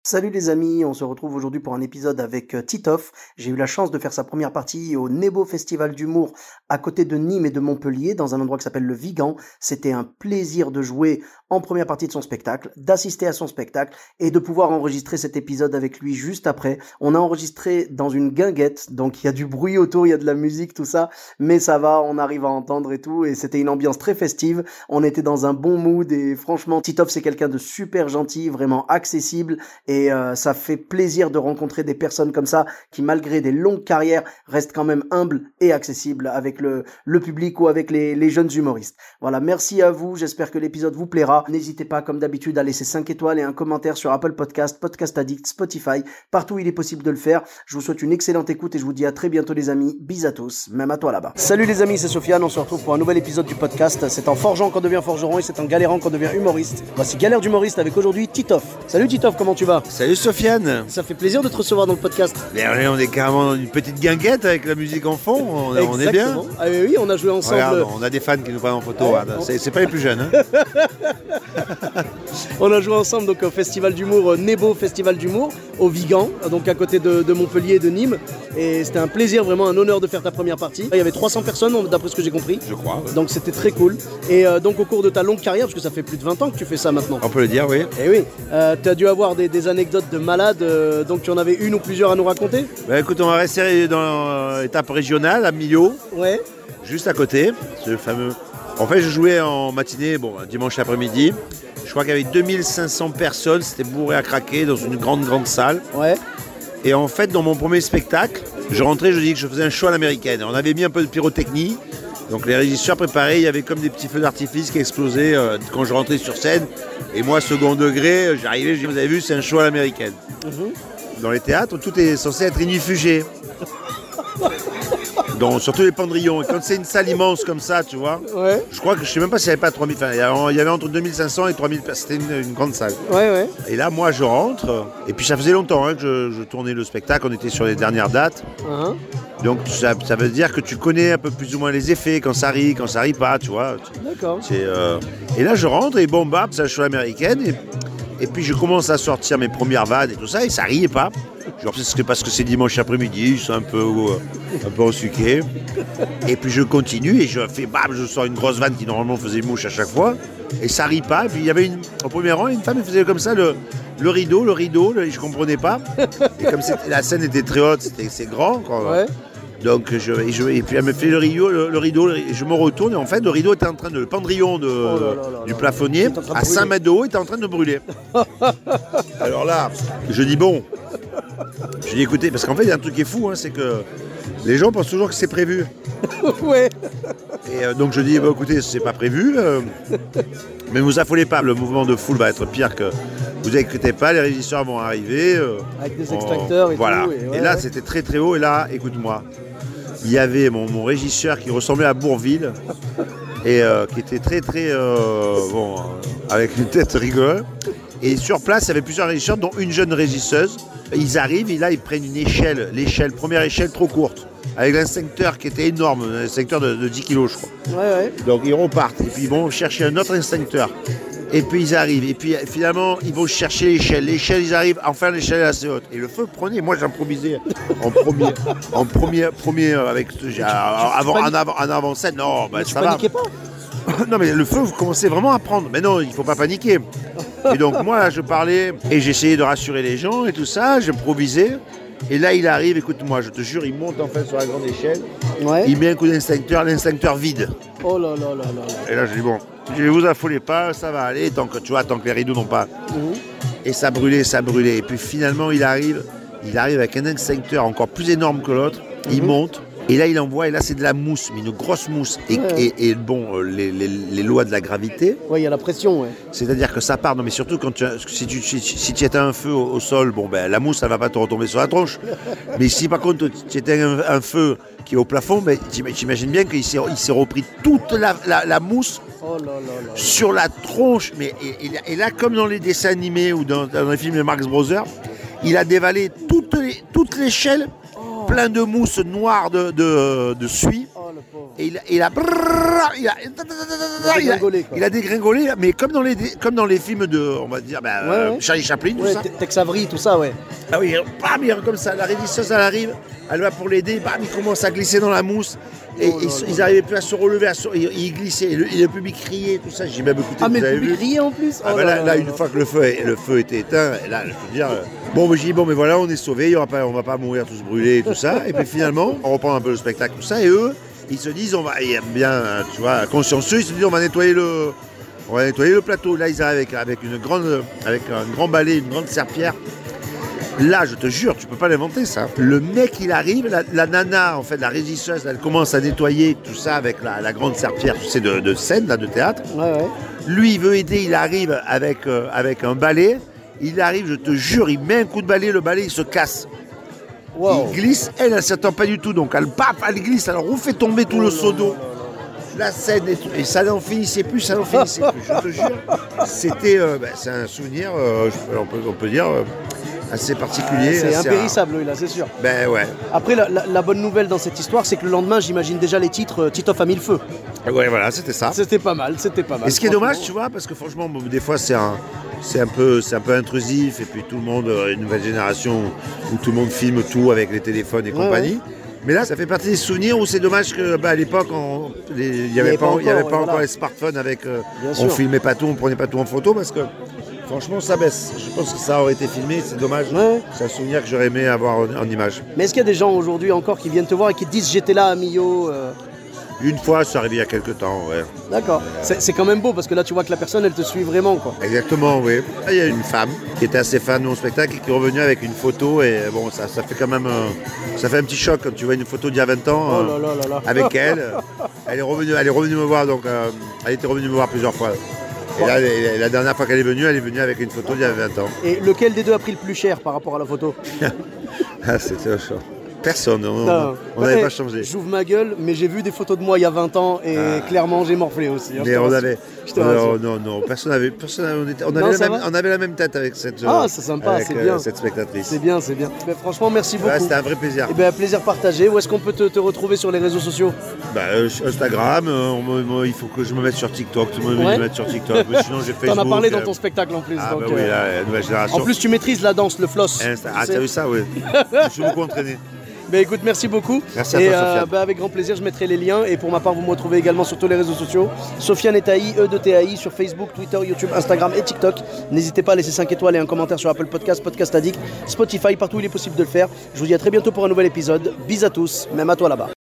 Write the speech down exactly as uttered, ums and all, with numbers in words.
Salut les amis, on se retrouve aujourd'hui pour un épisode avec euh, Titoff. J'ai eu la chance de faire sa première partie au Nebo Festival d'humour à côté de Nîmes et de Montpellier dans un endroit qui s'appelle le Vigan. C'était un plaisir de jouer en première partie de son spectacle, d'assister à son spectacle et de pouvoir enregistrer cet épisode avec lui juste après. On a enregistré dans une guinguette, donc il y a du bruit autour, il y a de la musique, tout ça, mais ça va, on arrive à entendre et tout, et c'était une ambiance très festive. On était dans un bon mood et franchement, Titoff c'est quelqu'un de super gentil, vraiment accessible. Et euh, ça fait plaisir de rencontrer des personnes comme ça qui, malgré des longues carrières, restent quand même humbles et accessibles avec le, le public ou avec les, les jeunes humoristes. Voilà, merci à vous. J'espère que l'épisode vous plaira. N'hésitez pas, comme d'habitude, à laisser cinq étoiles et un commentaire sur Apple Podcast, Podcast Addict, Spotify, partout où il est possible de le faire. Je vous souhaite une excellente écoute et je vous dis à très bientôt les amis. Bis à tous, même à toi là-bas. Salut les amis, c'est Sofiane. On se retrouve pour un nouvel épisode du podcast. C'est en forgeant qu'on devient forgeron et c'est en galérant qu'on devient humoriste. Voici Galère d'humoriste avec aujourd'hui Titoff. Salut Titoff, comment tu vas ? Salut Sofiane. Ça fait plaisir de te recevoir dans le podcast. Mais on est carrément dans une petite guinguette avec la musique en fond, on, on est bien. Ah oui, oui, on a joué ensemble. Regarde, on a des fans qui nous prennent en photo, ouais, on... c'est, c'est pas les plus jeunes. Hein. On a joué ensemble donc, au festival d'humour, Nebo Festival d'humour, au Vigan, donc à côté de, de Montpellier et de Nîmes. Et c'était un plaisir, vraiment un honneur de faire ta première partie. Il y avait trois cents personnes d'après ce que j'ai compris. Je crois. Ouais. Donc c'était très cool. Et euh, donc au cours de ta longue carrière, parce que ça fait plus de vingt ans que tu fais ça maintenant. On peut le dire, oui. Et oui, euh, tu as dû avoir des, des anecdotes de malades, euh, donc tu en avais une ou plusieurs à nous raconter ? Bah écoute, on va rester dans l'étape régionale, à Millau. Ouais. Juste à côté, ce fameux... En fait, je jouais en matinée, bon, dimanche après-midi. Je crois qu'il y avait deux mille cinq cents personnes, c'était bourré à craquer dans une grande, grande salle. Ouais. Et en fait, dans mon premier spectacle, je rentrais, je dis que je faisais un show à l'américaine. On avait mis un peu de pyrotechnie. Donc les régisseurs préparaient, il y avait comme des petits feux d'artifice qui explosaient euh, quand je rentrais sur scène. Et moi, second degré, j'arrivais, je dis, vous avez vu, c'est un show à l'américaine. Mm-hmm. Dans les théâtres, tout est censé être inifugé. Donc, surtout les pendrillons. Et quand c'est une salle immense comme ça, tu vois, ouais. Je crois que je sais même pas s'il n'y avait pas trois mille. Enfin, il y avait entre deux mille cinq cents et trois mille. C'était une, une grande salle. Ouais, ouais. Et là, moi, je rentre. Et puis, ça faisait longtemps hein, que je, je tournais le spectacle. On était sur les dernières dates. Uh-huh. Donc, ça, ça veut dire que tu connais un peu plus ou moins les effets, quand ça rit, quand ça rit pas, tu vois. D'accord. C'est, euh... Et là, je rentre et bon, bah, c'est un show américaine. Et... et puis, je commence à sortir mes premières vannes et tout ça. Et ça riait pas. Genre, c'est parce que c'est dimanche après-midi, c'est un peu, euh, un peu ensuqué. Et puis je continue et je fais bam, je sors une grosse vanne qui normalement faisait mouche à chaque fois. Et ça rit pas. Et puis il y avait une, au premier rang, une femme qui faisait comme ça le, le rideau, le rideau, le, je comprenais pas. Et comme la scène était très haute, c'était, c'est grand. Quoi. Ouais. Donc je, et, je, et puis elle me fait le rideau, le, le rideau, le, et je me retourne et en fait le rideau était en train de, le pendrillon de, oh là là là du plafonnier à cinq mètres de haut était en train de brûler. Alors là, je dis bon, je dis écoutez, parce qu'en fait il y a un truc qui est fou, hein, c'est que les gens pensent toujours que c'est prévu. Ouais. Et euh, donc je dis bah, écoutez, c'est pas prévu, euh, mais ne vous affolez pas, le mouvement de foule va être pire que. Vous inquiétez pas, les régisseurs vont arriver. Euh, Avec des extincteurs on, et voilà. tout. Et, ouais, et là, ouais. c'était très très haut. Et là, écoute-moi, il y avait mon, mon régisseur qui ressemblait à Bourville et euh, qui était très très euh, bon, euh, avec une tête rigolote. Et sur place, il y avait plusieurs régisseurs, dont une jeune régisseuse. Ils arrivent et là, ils prennent une échelle, l'échelle, première échelle trop courte, avec l'instincteur qui était énorme, un instincteur de, de dix kilos, je crois. Ouais, ouais. Donc ils repartent et puis ils vont chercher un autre instincteur. Et puis ils arrivent, et puis finalement ils vont chercher l'échelle. L'échelle, ils arrivent, enfin l'échelle est assez haute. Et le feu prenait, moi j'improvisais en premier, en premier, premier avec tu, avant, tu en avant, en avant scène. Non, bah, ça va. Pas non mais le feu, vous commencez vraiment à prendre. Mais non, il ne faut pas paniquer. Et donc moi là, je parlais et j'essayais de rassurer les gens et tout ça, j'improvisais. Et là il arrive, écoute-moi, je te jure, il monte enfin sur la grande échelle. Ouais. Il met un coup d'instincteur, l'instincteur vide. Oh là là là là. Et là je dis bon. Je ne vous affolez pas, ça va aller, tant que, tu vois, tant que les rideaux n'ont pas. Mmh. Et ça brûlait, ça brûlait. Et puis finalement, il arrive, il arrive avec un extincteur encore plus énorme que l'autre. Mmh. Il monte. Et là, il envoie, et là, c'est de la mousse, mais une grosse mousse. Et, ouais. et, et bon, les, les, les lois de la gravité. Oui, il y a la pression, ouais. C'est-à-dire que ça part, non, mais surtout quand tu, si tu si, si tu éteins un feu au, au sol, bon, ben, la mousse, elle ne va pas te retomber sur la tronche. Mais si par contre, tu éteins un, un feu qui est au plafond, ben, t'imagines bien qu'il s'est, il s'est repris toute la, la, la mousse. Oh là là là. Sur la tronche, mais et, et, et là, comme dans les dessins animés ou dans, dans les films de Marx Brothers, il a dévalé toute, les, toute l'échelle, oh. Plein de mousse noire de, de, de suie. Oh, Et il a, il a, brrr, il a, il a, dégringolé, quoi. il a dégringolé, mais comme dans les, comme dans les films de, on va dire, bah, Ouais, ouais. Charlie Chaplin, tout Ouais, ça. Tex Avery, tout ça, ouais. Ah oui, bam, il comme ça, la résisteuse, elle arrive, elle va pour l'aider, bam, il commence à glisser dans la mousse. Et Oh là ils là. n'arrivaient plus à se relever, à se, ils, ils glissaient, et le, et le public criait, tout ça. J'ai même écouté, Ah, mais vous le avez public vu riait en plus. Ah Oh bah là là, là là, là une là. fois que le feu, est, le feu était éteint, et là, je peux dire, euh, bon, moi, j'ai dit, bon, mais voilà, on est sauvés, il y aura pas, on va pas mourir tous brûlés et tout ça. Et puis finalement, on reprend un peu le spectacle, tout ça, et eux, ils se disent, on va, ils aiment bien, tu vois, consciencieux, ils se disent, on va nettoyer le, on va nettoyer le plateau. Là, ils arrivent avec, avec une grande, avec un grand balai, une grande serpillière. Là, je te jure, tu peux pas l'inventer ça. Le mec, il arrive, la, la nana, en fait, la régisseuse, elle commence à nettoyer tout ça avec la, la grande serpillière, tu sais, de, de scène, là, de théâtre. Ouais, ouais. Lui, il veut aider, il arrive avec, euh, avec un balai. Il arrive, je te jure, il met un coup de balai, le balai, il se casse. Wow. Il glisse, elle, elle ne s'attend pas du tout. Donc, elle, paf, elle glisse, elle refait tomber tout Oh le là seau là d'eau. La scène, et, tout, et ça n'en finissait plus, ça n'en finissait plus, je te jure. C'était, euh, ben, c'est un souvenir, euh, je- on, peut, on peut dire, euh, assez particulier. C'est assez impérissable, oui, là, c'est sûr. rare. Ben ouais. Après, la, la- la bonne nouvelle dans cette histoire, c'est que le lendemain, j'imagine déjà les titres euh, Titoff a mis le feu. Ouais, voilà, c'était ça. C'était pas mal, c'était pas mal. Et ce qui est franchement. dommage, tu vois, parce que franchement, bon, des fois, c'est un, c'est un peu, c'est un peu intrusif, et puis tout le monde, euh, une nouvelle génération où tout le monde filme tout avec les téléphones et Ouais, compagnie. Mais là, ça fait partie des souvenirs où c'est dommage que, bah, à l'époque, on- les- il n'y avait, pas, il y avait encore, pas ouais, encore voilà. les smartphones avec, euh, Bien on sûr. filmait pas tout, on prenait pas tout en photo, parce que franchement, ça baisse. Je pense que ça aurait été filmé, c'est dommage. Ouais. C'est un souvenir que j'aurais aimé avoir en, en image. Mais est-ce qu'il y a des gens aujourd'hui encore qui viennent te voir et qui te disent j'étais là à Millau euh, Une fois, ça arrivé il y a quelques temps, ouais. D'accord. C'est c'est quand même beau parce que là tu vois que la personne elle te suit vraiment quoi. Exactement, oui. Il y a une femme qui était assez fan de mon spectacle et qui est revenue avec une photo et bon, ça, ça fait quand même un, ça fait un petit choc quand tu vois une photo d'il y a vingt ans Oh euh, là là là là. avec elle. Elle est revenue, elle est revenue me voir, donc euh, elle était revenue me voir plusieurs fois. Et là, la, la dernière fois qu'elle est venue, elle est venue avec une photo d'il y a vingt ans. Et lequel des deux a pris le plus cher par rapport à la photo? Ah, c'était chaud. Personne, on Non. on n'avait Eh, pas changé. J'ouvre ma gueule, mais j'ai vu des photos de moi il y a vingt ans et Ah. clairement j'ai morflé aussi. hein, je Mais te on rassure. avait, Je te non, rassure. non, non, personne n'avait, personne n'avait- on, était- on Non, avait la ça même, va on avait la même tête avec cette, Ah, euh, c'est sympa, avec, c'est euh, bien. cette spectatrice. C'est bien, c'est bien. Mais franchement, merci beaucoup. Ouais, c'était un vrai plaisir. Eh bien, un plaisir partagé. Où est-ce qu'on peut te, te retrouver sur les réseaux sociaux? Bah, euh, sur Instagram, euh, on me- moi, il faut que je me mette sur TikTok, tout le monde veut Ouais. me mettre sur TikTok, mais sinon j'ai Facebook. T'en as parlé dans euh, ton spectacle en plus. Ah donc, bah oui, euh, là, la nouvelle génération. En plus, tu maîtrises la danse, le floss. Insta- Ah, Tu sais. t'as vu ça, oui. Je suis beaucoup entraîné. Ben écoute, merci beaucoup. Merci à et toi, Sofiane. ben, avec grand plaisir, je mettrai les liens. Et pour ma part, vous me retrouvez également sur tous les réseaux sociaux. Sofiane et Taï, E de T A I, sur Facebook, Twitter, YouTube, Instagram et TikTok. N'hésitez pas à laisser cinq étoiles et un commentaire sur Apple Podcast, Podcast Addict, Spotify, partout où il est possible de le faire. Je vous dis à très bientôt pour un nouvel épisode. Bis à tous, même à toi là-bas.